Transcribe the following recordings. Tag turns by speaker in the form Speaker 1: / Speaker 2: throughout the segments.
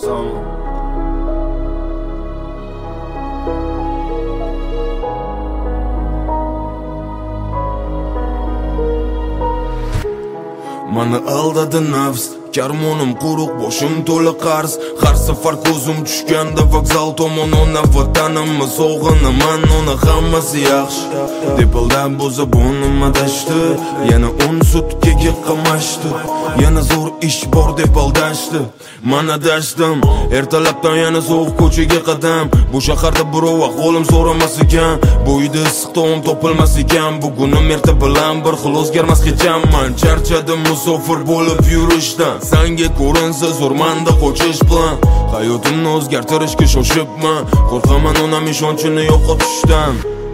Speaker 1: Salmon. Mani aldadi nafs, karmonim quruq, boshim to'la qarz. Har safar ko'zim tushganda vokzal tomon ona vatanimni sog'inaman, ona hammasi yaxshi deb aldab bo'za bonim adashdi. Yana 10 sutkaga qamashdi, yana zo'r ish bor deb aldashdi. Men adashdim, ertalabdan yana sovuq ko'chaga qadam. Bu shaharda birov ahvolim so'ramas ekan, bu uyda issiq taom topilmas ekan. Bugunim erta bilan bir xil o'zgarmas hecham. Men charchadim musofir bo'lib yurishdan. Senga ko'rinsa zo'rmanda qochish bilan hayotimni o'zgartirishga shoshibman. Qo'rqaman onam ishonchini yo'qotishdan.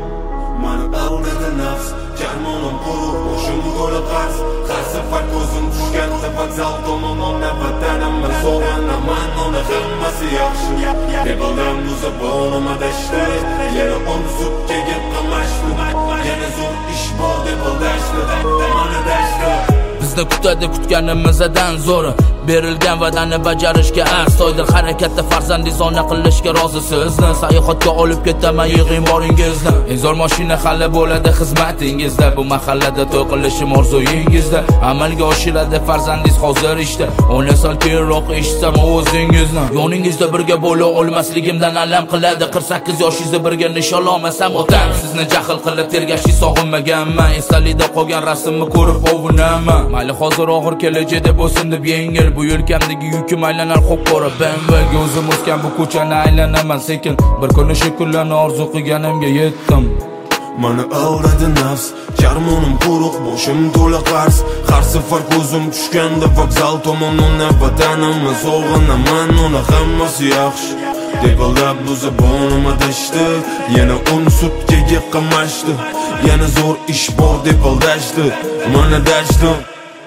Speaker 1: Mani aldadi nafs, karmonim quruq, boshim to'la qarz. Har safar ko'zim tushganda vokzal tomon ona vatanimni sog'inaman, ona hammasi yaxshi deb aldam o'za bonim adashdi. Yana 10 sutkaga qamashdi, yana zo'r ish bor deb aldashdi. Mana adashdi.
Speaker 2: Bizda kutadi kutganimizdan zo'ri, berilgan va'dani bajarishga astoydil harakatda farzandizona qilishga rozi sizni. Sayohatga olib ketaman, yig'ing boringizni. Eng zo'r mashina hali bo'ladi xizmatingizda. Bu mahallada to'y qilishim orzuyingizda. Amalga oshiradi farzandingiz hozir ishda. 10 yil keyinroq eshitsam o'zingizni. Yoningizda birga bo'la olmasligimdan alam qiladi. 48 yoshingizda birga nishon olmasam otam. Sizni jahl qilib tergashni sog'inmaganman. Estalida qolgan rasmni ko'rib ovunaman. Mayli hozir og'ir kelajakda bo'lsin deb yengil. Bu yelkamdagi yukim aylanar qop-qora bambaga. O'zim o'sgan bu ko'chani aylanaman sekin. Bir kuni shu kunlarni orzu qilganimga yetdim.
Speaker 1: Mani aldadi nafs, karmonim quruq, boshim to'la qarz. Har safar ko'zim tushganda vokzal tomon ona vatanimni sog'inaman, ona hammasi yaxshi deb aldab o'za bonim adashdi. Yana 10 sutkaga qamashdi, yana zo'r ish bor deb aldashdi. Men adashdim.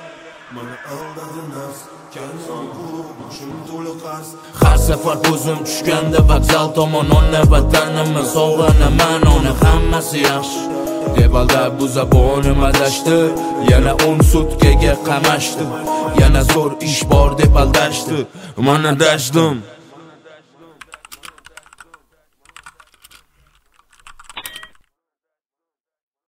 Speaker 1: Mani aldadi nafs, karmonim quruq, boshim to'la qarz.
Speaker 2: Har safar ko'zim tushganda vokzal tomon ona vatanimni sog'inaman, ona hammasi yaxshi deb aldab o'za bonim adashdi. Yana 10 sutkaga qamashdi, yana zo'r ish bor deb aldashdi.
Speaker 1: Men adashdim.